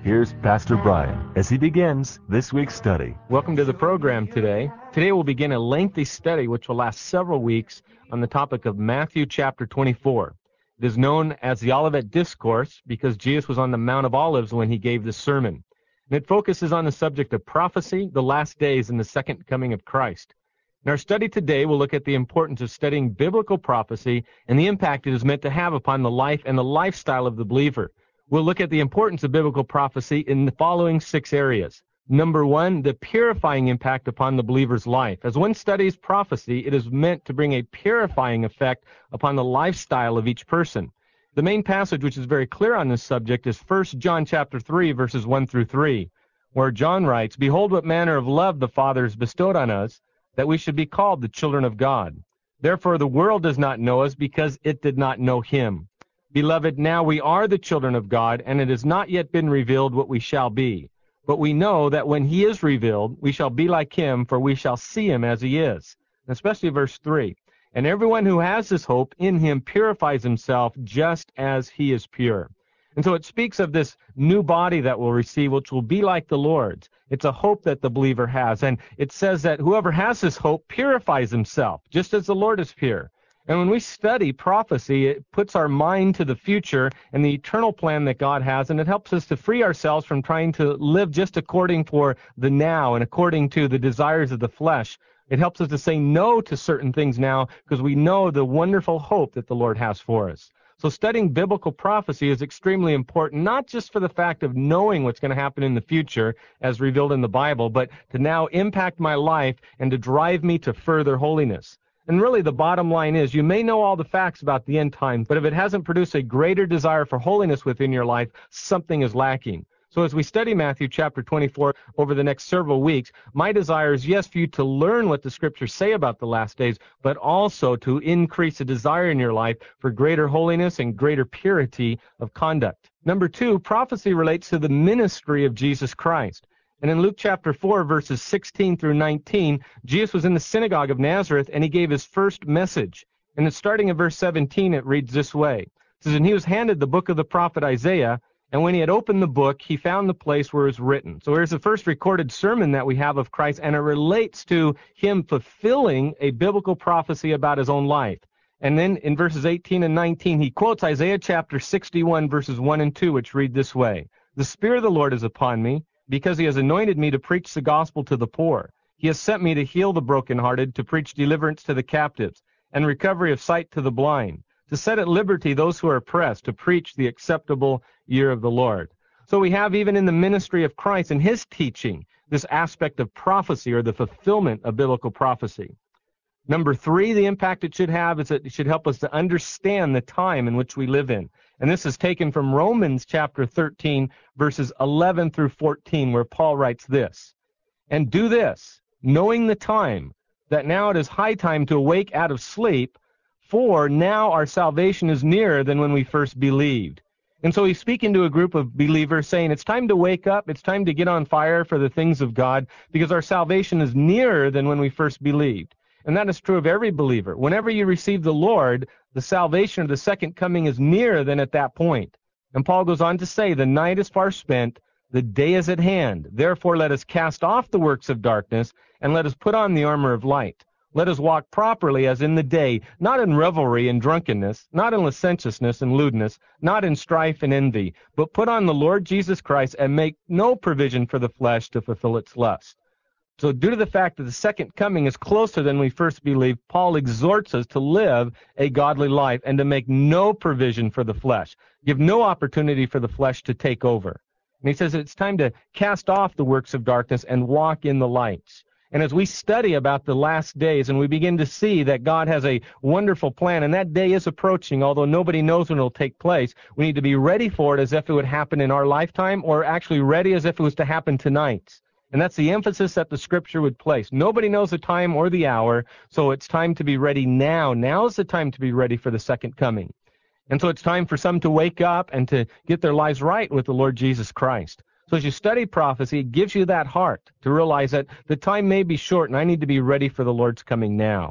Here's Pastor Brian as he begins this week's study. Welcome to the program today. Today we'll begin a lengthy study which will last several weeks on the topic of Matthew chapter 24. It is known as the Olivet Discourse because Jesus was on the Mount of Olives when he gave this sermon. And it focuses on the subject of prophecy, the last days, and the second coming of Christ. In our study today, we'll look at the importance of studying biblical prophecy and the impact it is meant to have upon the life and the lifestyle of the believer. We'll look at the importance of biblical prophecy in the following 6 areas. Number 1, the purifying impact upon the believer's life. As one studies prophecy, it is meant to bring a purifying effect upon the lifestyle of each person. The main passage which is very clear on this subject is 1 John chapter 3, verses 1 through 3, where John writes, "Behold what manner of love the Father has bestowed on us, that we should be called the children of God. Therefore the world does not know us because it did not know him. Beloved, now we are the children of God, and it has not yet been revealed what we shall be. But we know that when he is revealed, we shall be like him, for we shall see him as he is." Especially verse 3. "And everyone who has this hope in him purifies himself just as he is pure." And so it speaks of this new body that we'll receive, which will be like the Lord's. It's a hope that the believer has. And it says that whoever has this hope purifies himself, just as the Lord is pure. And when we study prophecy, it puts our mind to the future and the eternal plan that God has, and it helps us to free ourselves from trying to live just according for the now and according to the desires of the flesh. It helps us to say no to certain things now because we know the wonderful hope that the Lord has for us. So studying biblical prophecy is extremely important, not just for the fact of knowing what's going to happen in the future as revealed in the Bible, but to now impact my life and to drive me to further holiness. And really the bottom line is you may know all the facts about the end times, but if it hasn't produced a greater desire for holiness within your life, something is lacking. So as we study Matthew chapter 24 over the next several weeks, my desire is, yes, for you to learn what the scriptures say about the last days, but also to increase a desire in your life for greater holiness and greater purity of conduct. Number 2, prophecy relates to the ministry of Jesus Christ. And in Luke chapter 4, verses 16 through 19, Jesus was in the synagogue of Nazareth, and he gave his first message. And it's starting in verse 17, it reads this way. It says, "And he was handed the book of the prophet Isaiah, and when he had opened the book, he found the place where it was written." So here's the first recorded sermon that we have of Christ, and it relates to him fulfilling a biblical prophecy about his own life. And then in verses 18 and 19, he quotes Isaiah chapter 61, verses 1 and 2, which read this way. "The Spirit of the Lord is upon me, because he has anointed me to preach the gospel to the poor. He has sent me to heal the brokenhearted, to preach deliverance to the captives, and recovery of sight to the blind, to set at liberty those who are oppressed, to preach the acceptable year of the Lord." So we have even in the ministry of Christ and his teaching, this aspect of prophecy or the fulfillment of biblical prophecy. Number 3, the impact it should have is that it should help us to understand the time in which we live in. And this is taken from Romans chapter 13, verses 11 through 14, where Paul writes this, "And do this, knowing the time, that now it is high time to awake out of sleep, for now our salvation is nearer than when we first believed." And so he's speaking to a group of believers saying it's time to wake up, it's time to get on fire for the things of God, because our salvation is nearer than when we first believed. And that is true of every believer. Whenever you receive the Lord, the salvation of the second coming is nearer than at that point. And Paul goes on to say, "The night is far spent, the day is at hand. Therefore let us cast off the works of darkness, and let us put on the armor of light. Let us walk properly as in the day, not in revelry and drunkenness, not in licentiousness and lewdness, not in strife and envy, but put on the Lord Jesus Christ, and make no provision for the flesh to fulfill its lust." So due to the fact that the second coming is closer than we first believed, Paul exhorts us to live a godly life and to make no provision for the flesh, give no opportunity for the flesh to take over. And he says it's time to cast off the works of darkness and walk in the lights. And as we study about the last days and we begin to see that God has a wonderful plan, and that day is approaching, although nobody knows when it will take place, we need to be ready for it as if it would happen in our lifetime, or actually ready as if it was to happen tonight. And that's the emphasis that the scripture would place. Nobody knows the time or the hour, so it's time to be ready now. Now is the time to be ready for the second coming. And so it's time for some to wake up and to get their lives right with the Lord Jesus Christ. So as you study prophecy, it gives you that heart to realize that the time may be short and I need to be ready for the Lord's coming now.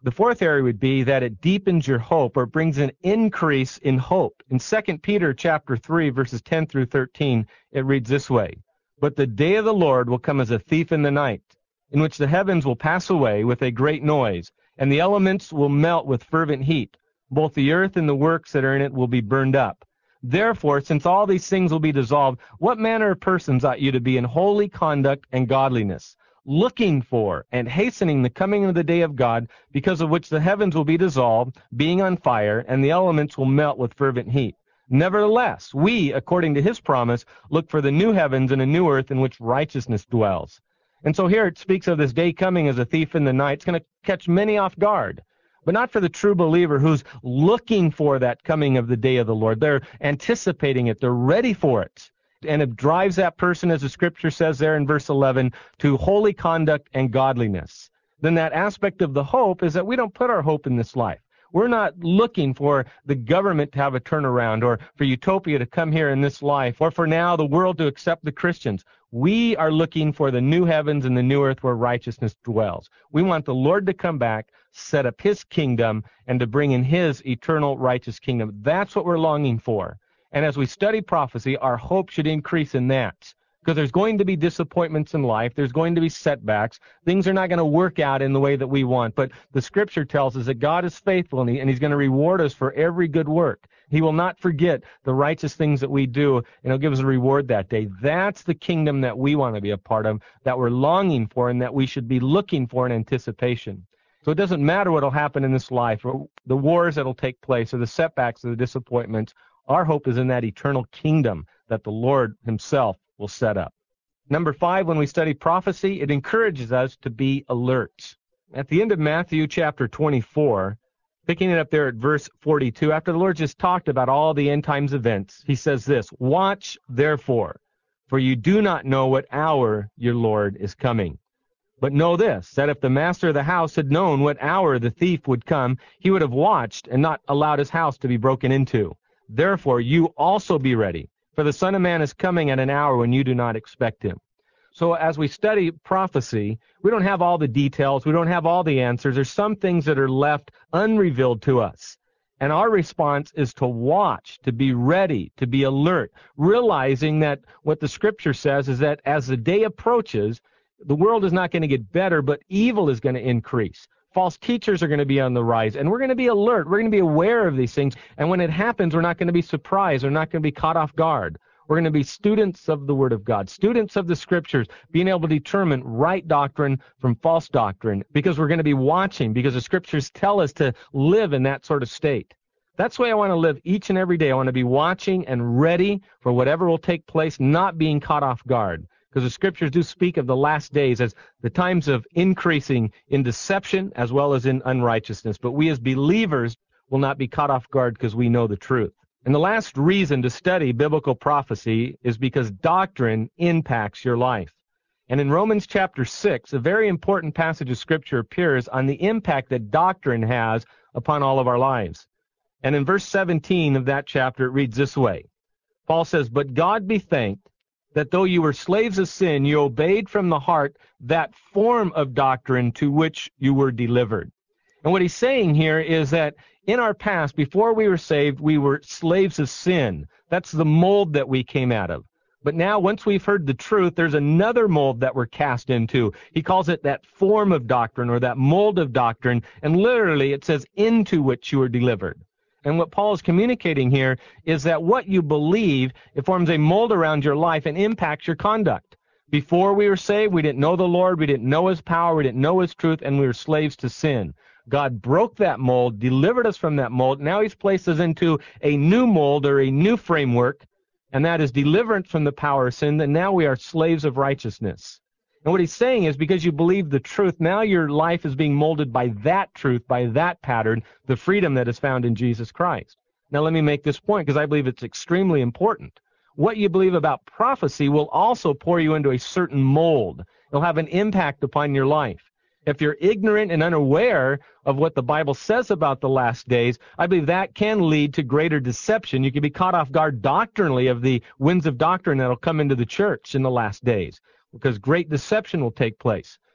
The fourth area would be that it deepens your hope, or brings an increase in hope. In 2 Peter chapter 3, verses 10 through 13, it reads this way: "But the day of the Lord will come as a thief in the night, in which the heavens will pass away with a great noise, and the elements will melt with fervent heat. Both the earth and the works that are in it will be burned up. Therefore, since all these things will be dissolved, what manner of persons ought you to be in holy conduct and godliness, looking for and hastening the coming of the day of God, because of which the heavens will be dissolved, being on fire, and the elements will melt with fervent heat. Nevertheless, we, according to his promise, look for the new heavens and a new earth in which righteousness dwells." And so here it speaks of this day coming as a thief in the night. It's going to catch many off guard, but not for the true believer who's looking for that coming of the day of the Lord. They're anticipating it. They're ready for it. And it drives that person, as the scripture says there in verse 11, to holy conduct and godliness. Then that aspect of the hope is that we don't put our hope in this life. We're not looking for the government to have a turnaround, or for utopia to come here in this life, or for now the world to accept the Christians. We are looking for the new heavens and the new earth where righteousness dwells. We want the Lord to come back, set up his kingdom, and to bring in his eternal righteous kingdom. That's what we're longing for. And as we study prophecy, our hope should increase in that. Because there's going to be disappointments in life. There's going to be setbacks. Things are not going to work out in the way that we want. But the scripture tells us that God is faithful, and he's going to reward us for every good work. He will not forget the righteous things that we do, and he'll give us a reward that day. That's the kingdom that we want to be a part of, that we're longing for, and that we should be looking for in anticipation. So it doesn't matter what will happen in this life, or the wars that will take place, or the setbacks, or the disappointments. Our hope is in that eternal kingdom that the Lord himself will set up. Number 5, when we study prophecy, it encourages us to be alert. At the end of Matthew chapter 24, picking it up there at verse 42, after the Lord just talked about all the end times events, he says this: "Watch therefore, for you do not know what hour your Lord is coming. But know this, that if the master of the house had known what hour the thief would come, he would have watched and not allowed his house to be broken into. Therefore you also be ready, for the Son of Man is coming at an hour when you do not expect him." So as we study prophecy, we don't have all the details. We don't have all the answers. There's some things that are left unrevealed to us. And our response is to watch, to be ready, to be alert, realizing that what the scripture says is that as the day approaches, the world is not going to get better, but evil is going to increase. False teachers are going to be on the rise, and we're going to be alert. We're going to be aware of these things, and when it happens, we're not going to be surprised. We're not going to be caught off guard. We're going to be students of the Word of God, students of the Scriptures, being able to determine right doctrine from false doctrine, because we're going to be watching, because the Scriptures tell us to live in that sort of state. That's the way I want to live each and every day. I want to be watching and ready for whatever will take place, not being caught off guard. Because the scriptures do speak of the last days as the times of increasing in deception as well as in unrighteousness. But we as believers will not be caught off guard because we know the truth. And the last reason to study biblical prophecy is because doctrine impacts your life. And in Romans chapter 6, a very important passage of scripture appears on the impact that doctrine has upon all of our lives. And in verse 17 of that chapter, it reads this way. Paul says, "But God be thanked, that though you were slaves of sin, you obeyed from the heart that form of doctrine to which you were delivered." And what he's saying here is that in our past, before we were saved, we were slaves of sin. That's the mold that we came out of. But now, once we've heard the truth, there's another mold that we're cast into. He calls it that form of doctrine, or that mold of doctrine, and literally it says, "into which you were delivered." And what Paul is communicating here is that what you believe, it forms a mold around your life and impacts your conduct. Before we were saved, we didn't know the Lord, we didn't know his power, we didn't know his truth, and we were slaves to sin. God broke that mold, delivered us from that mold. Now he's placed us into a new mold, or a new framework, and that is deliverance from the power of sin, and now we are slaves of righteousness. And what he's saying is, because you believe the truth, now your life is being molded by that truth, by that pattern, the freedom that is found in Jesus Christ. Now let me make this point, because I believe it's extremely important. What you believe about prophecy will also pour you into a certain mold. It'll have an impact upon your life. If you're ignorant and unaware of what the Bible says about the last days, I believe that can lead to greater deception. You can be caught off guard doctrinally of the winds of doctrine that will come into the church in the last days, because great deception will take place.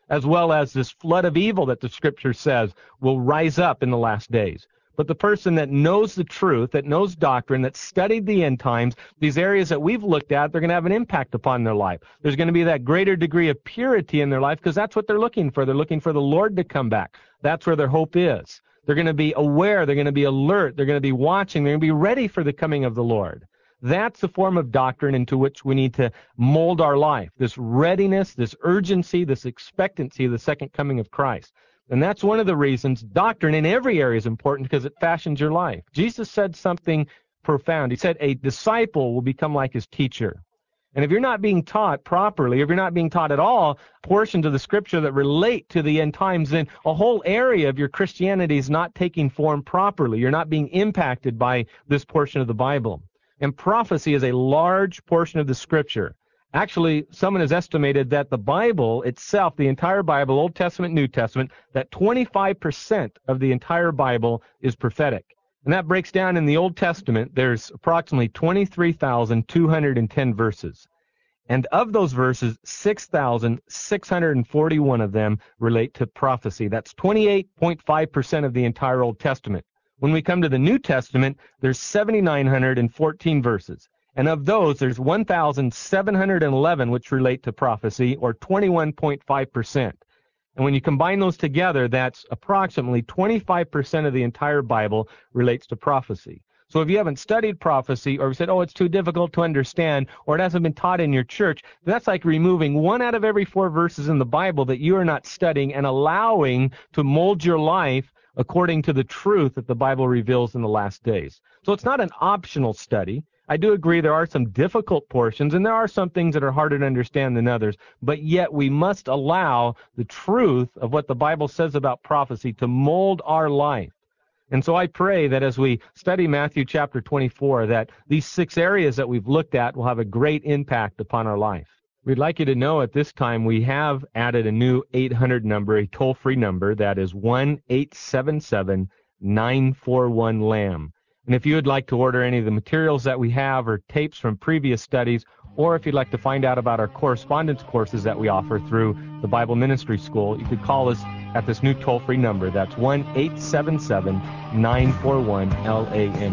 as well as this flood of evil that the Scripture says will rise up in the last days. But the person that knows the truth, that knows doctrine, that studied the end times, these areas that we've looked at, they're going to have an impact upon their life. There's going to be that greater degree of purity in their life because that's what they're looking for. They're looking for the Lord to come back. That's where their hope is. They're going to be aware. They're going to be alert. They're going to be watching. They're going to be ready for the coming of the Lord. That's the form of doctrine into which we need to mold our life, this readiness, this urgency, this expectancy of the second coming of Christ. And that's one of the reasons doctrine in every area is important because it fashions your life. Jesus said something profound. He said a disciple will become like his teacher. And if you're not being taught properly, if you're not being taught at all portions of the Scripture that relate to the end times, then a whole area of your Christianity is not taking form properly. You're not being impacted by this portion of the Bible. And prophecy is a large portion of the Scripture. Actually, someone has estimated that the Bible itself, the entire Bible, Old Testament, New Testament, that 25% of the entire Bible is prophetic. And that breaks down in the Old Testament, there's approximately 23,210 verses. And of those verses, 6,641 of them relate to prophecy. That's 28.5% of the entire Old Testament. When we come to the New Testament, there's 7,914 verses. And of those, there's 1,711 which relate to prophecy, or 21.5%. And when you combine those together, that's approximately 25% of the entire Bible relates to prophecy. So if you haven't studied prophecy, or said, oh, it's too difficult to understand, or it hasn't been taught in your church, that's like removing 1 out of every 4 verses in the Bible that you are not studying and allowing to mold your life according to the truth that the Bible reveals in the last days. So it's not an optional study. I do agree there are some difficult portions, and there are some things that are harder to understand than others, but yet we must allow the truth of what the Bible says about prophecy to mold our life. And so I pray that as we study Matthew chapter 24, that these 6 areas that we've looked at will have a great impact upon our life. We'd like you to know at this time we have added a new 800 number, a toll-free number, that is 1-877-941-LAMB. And if you would like to order any of the materials that we have or tapes from previous studies, or if you'd like to find out about our correspondence courses that we offer through the Bible Ministry School, you could call us at this new toll-free number. That's 1-877-941-LAMB.